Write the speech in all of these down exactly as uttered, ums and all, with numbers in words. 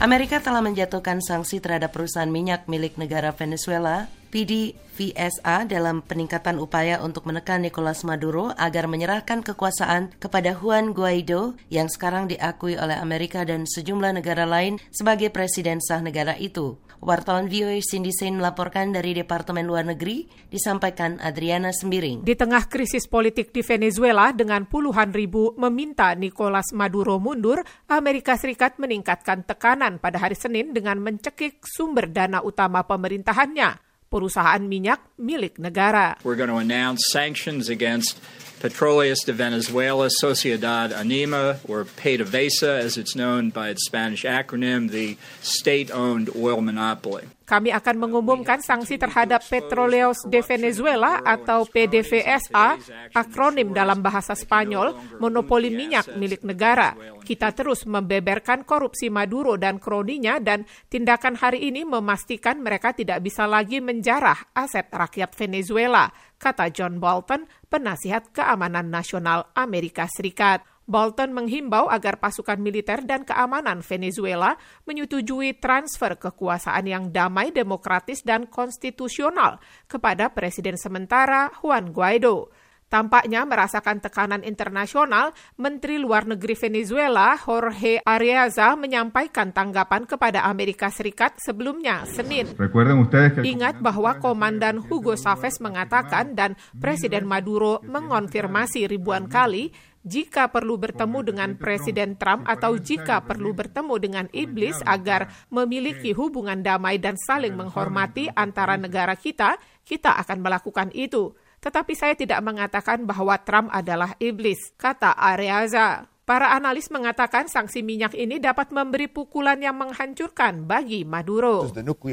Amerika telah menjatuhkan sanksi terhadap perusahaan minyak milik negara Venezuela, P D V S A, dalam peningkatan upaya untuk menekan Nicolas Maduro agar menyerahkan kekuasaan kepada Juan Guaido yang sekarang diakui oleh Amerika dan sejumlah negara lain sebagai presiden sah negara itu. Wartawan V O A Cindy Sain melaporkan dari Departemen Luar Negeri, disampaikan Adriana Sembiring. Di tengah krisis politik di Venezuela dengan puluhan ribu meminta Nicolas Maduro mundur, Amerika Serikat meningkatkan tekanan pada hari Senin dengan mencekik sumber dana utama pemerintahannya, perusahaan minyak milik negara. We're going to announce sanctions against Petroleos de Venezuela Sociedad Anima, or PDVSA as it's known by its Spanish acronym, the state-owned oil monopoly. Kami akan mengumumkan sanksi terhadap Petroleos de Venezuela atau P D V S A, akronim dalam bahasa Spanyol, monopoli minyak milik negara. Kita terus membeberkan korupsi Maduro dan kroninya, dan tindakan hari ini memastikan mereka tidak bisa lagi menjarah aset rakyat Venezuela, kata John Bolton, penasihat keamanan nasional Amerika Serikat. Bolton menghimbau agar pasukan militer dan keamanan Venezuela menyetujui transfer kekuasaan yang damai, demokratis, dan konstitusional kepada Presiden sementara Juan Guaido. Tampaknya merasakan tekanan internasional, Menteri Luar Negeri Venezuela Jorge Arreaza menyampaikan tanggapan kepada Amerika Serikat sebelumnya Senin. Ingat bahwa Komandan Hugo Chavez mengatakan dan Presiden Maduro mengonfirmasi ribuan kali jika perlu bertemu dengan Presiden Trump atau jika perlu bertemu dengan iblis agar memiliki hubungan damai dan saling menghormati antara negara kita, kita akan melakukan itu. Tetapi saya tidak mengatakan bahwa Trump adalah iblis, kata Arreaza. Para analis mengatakan sanksi minyak ini dapat memberi pukulan yang menghancurkan bagi Maduro.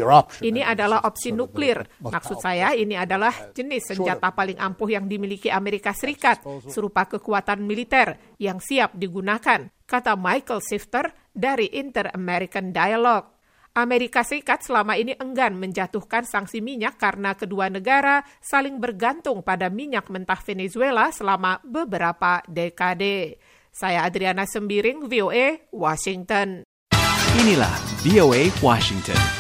Ini adalah opsi nuklir. Maksud saya ini adalah jenis senjata paling ampuh yang dimiliki Amerika Serikat, serupa kekuatan militer yang siap digunakan, kata Michael Shifter dari Inter-American Dialogue. Amerika Serikat selama ini enggan menjatuhkan sanksi minyak karena kedua negara saling bergantung pada minyak mentah Venezuela selama beberapa dekade. Saya Adriana Sembiring, V O A, Washington. Inilah V O A Washington.